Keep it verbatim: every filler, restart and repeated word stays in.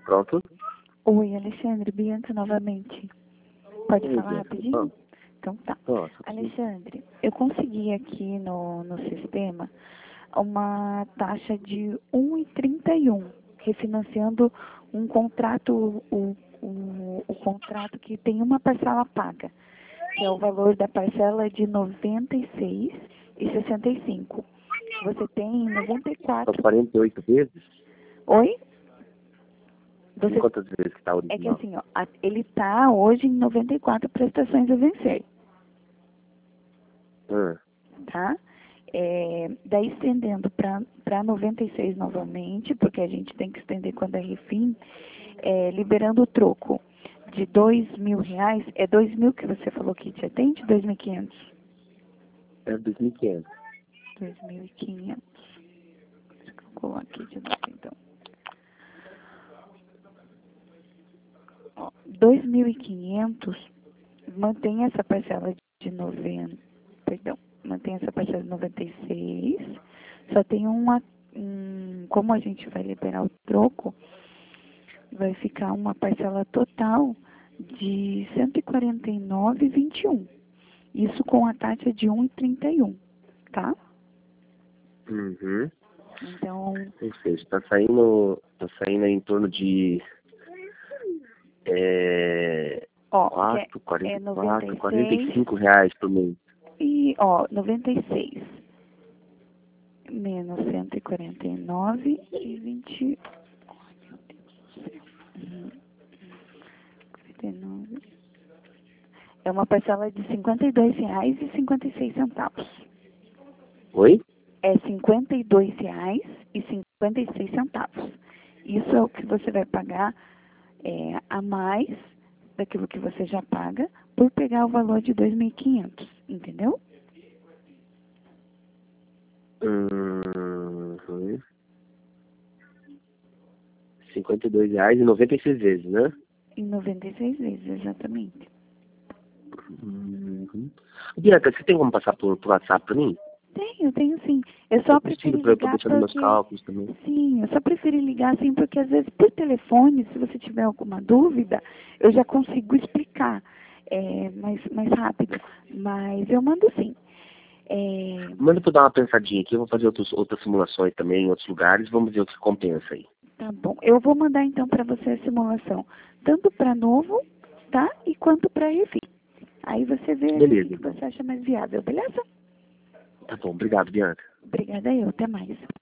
Pronto? Oi, Alexandre, Bianca novamente. Pode Oi, falar Bianca. rapidinho? Ah, Então tá. nossa, Alexandre, eu consegui aqui no, no sistema uma taxa de um e trinta e um, refinanciando um contrato, o, o, o contrato que tem uma parcela paga, que é o valor da parcela de noventa e seis e sessenta e cinco. Você tem noventa e são quatro. quarenta e oito vezes? Oi? Em Você quantas vezes que tá É que original? assim, ó, a- ele está hoje em noventa e quatro prestações a vencer, Ah, tá? É, daí estendendo para noventa e seis novamente, porque a gente tem que estender quando é refim, é, liberando o troco de dois mil reais, é dois mil que você falou que te atende? Dois mil e quinhentos? é dois mil e quinhentos. Dois mil e quinhentos. Deixa eu calcular aqui de novo, então. Ó, dois mil e quinhentos mantém essa parcela de noventa, perdão, mantém essa parcela de noventa e seis, só tem uma, um, como a gente vai liberar o troco, vai ficar uma parcela total de cento e quarenta e nove e vinte e um. Isso com a taxa de um e trinta e um, tá? Uhum. Então, Ou seja, tá saindo, tá saindo em torno de é, ó, que é, quatro, é quarenta e quatro, noventa e quarenta e seis cinco reais por mês. e, ó, noventa e seis menos cento e quarenta e nove e vinte. Uhum. quarenta e nove. É uma parcela de cinquenta e dois reais e cinquenta e seis centavos. Oi? É cinquenta e dois reais e cinquenta e seis centavos. Isso é o que você vai pagar é, a mais daquilo que você já paga por pegar o valor de dois mil e quinhentos, entendeu? Uhum. cinquenta e dois reais e noventa e seis vezes, né? Em noventa e seis vezes, exatamente. Uhum. Bianca, você tem como passar por, por WhatsApp pra mim? Tenho, tenho sim. Eu só Eu preciso preferi pra eu ligar poder fazer meus porque... cálculos também. Sim, eu só preferi ligar assim porque às vezes por telefone, se você tiver alguma dúvida, eu já consigo explicar é, mais, mais rápido. Mas eu mando sim. É, Manda pra eu dar uma pensadinha aqui, eu vou fazer outros, outras simulações também em outros lugares, vamos ver o que compensa aí. tá bom. Eu vou mandar então para você a simulação, tanto para novo, tá? E quanto para refim. Aí você vê ali o que Beleza, que então. você acha mais viável, beleza? Tá bom, obrigado, Bianca. Obrigada eu, até mais.